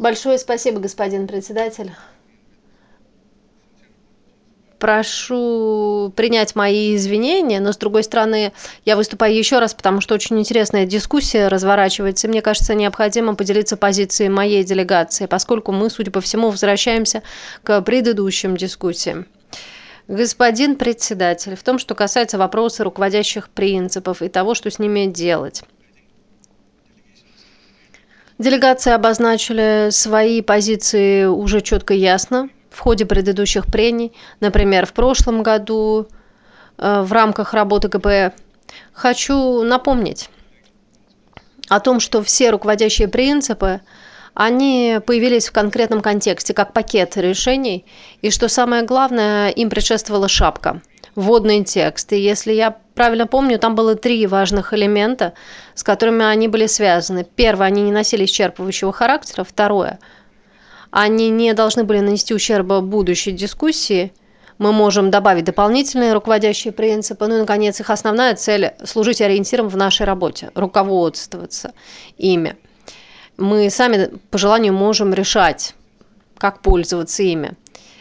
Большое спасибо, господин председатель. Прошу принять мои извинения, но, с другой стороны, я выступаю еще раз, потому что очень интересная дискуссия разворачивается, и мне кажется, необходимо поделиться позицией моей делегации, поскольку мы, судя по всему, возвращаемся к предыдущим дискуссиям. Господин председатель, в том, что касается вопроса руководящих принципов и того, что с ними делать. Делегации обозначили свои позиции уже четко и ясно в ходе предыдущих прений, например, в прошлом году в рамках работы КП. Хочу напомнить о том, что все руководящие принципы, они появились в конкретном контексте, как пакет решений, и что самое главное, им предшествовала шапка, вводный текст. И если я правильно помню, там было 3 важных элемента, с которыми они были связаны. Первое, они не носили исчерпывающего характера. Второе, они не должны были нанести ущерба будущей дискуссии. Мы можем добавить дополнительные руководящие принципы. Ну и, наконец, их основная цель – служить ориентиром в нашей работе, руководствоваться ими. Мы сами по желанию можем решать, как пользоваться ими.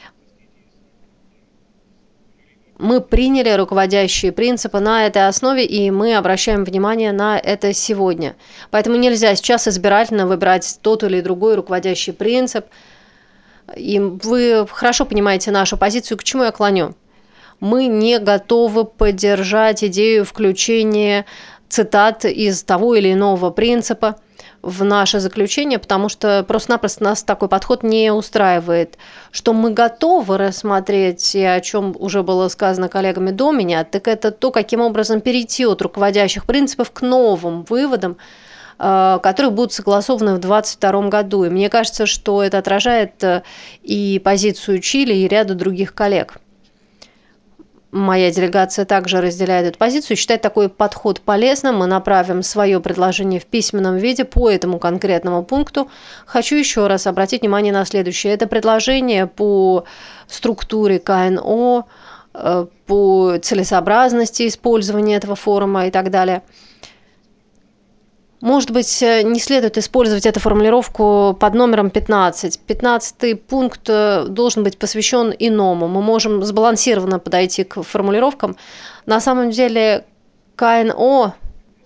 Мы приняли руководящие принципы на этой основе, и мы обращаем внимание на это сегодня. Поэтому нельзя сейчас избирательно выбирать тот или другой руководящий принцип. И вы хорошо понимаете нашу позицию, к чему я клоню. Мы не готовы поддержать идею включения цитат из того или иного принципа в наше заключение, потому что просто-напросто нас такой подход не устраивает. Что мы готовы рассмотреть, и о чем уже было сказано коллегами до меня, так это то, каким образом перейти от руководящих принципов к новым выводам, которые будут согласованы в 2022 году. И мне кажется, что это отражает и позицию Чили, и ряда других коллег. Моя делегация также разделяет эту позицию и считает такой подход полезным. Мы направим свое предложение в письменном виде по этому конкретному пункту. Хочу еще раз обратить внимание на следующее. Это предложение по структуре КНО, по целесообразности использования этого форума и так далее. Может быть, не следует использовать эту формулировку под номером 15. 15-й пункт должен быть посвящен иному. Мы можем сбалансированно подойти к формулировкам. На самом деле, КНО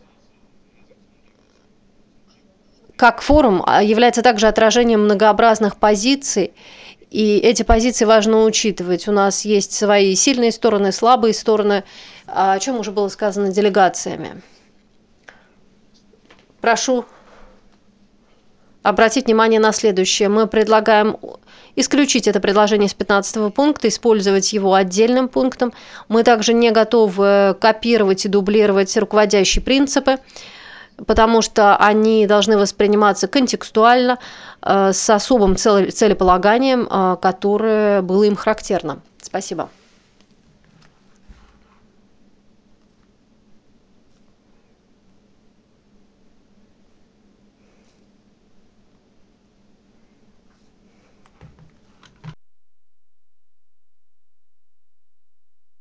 как форум является также отражением многообразных позиций, и эти позиции важно учитывать. У нас есть свои сильные стороны, слабые стороны, о чем уже было сказано делегациями. Прошу обратить внимание на следующее. Мы предлагаем исключить это предложение с 15 пункта, использовать его отдельным пунктом. Мы также не готовы копировать и дублировать руководящие принципы, потому что они должны восприниматься контекстуально, с особым целеполаганием, которое было им характерно. Спасибо.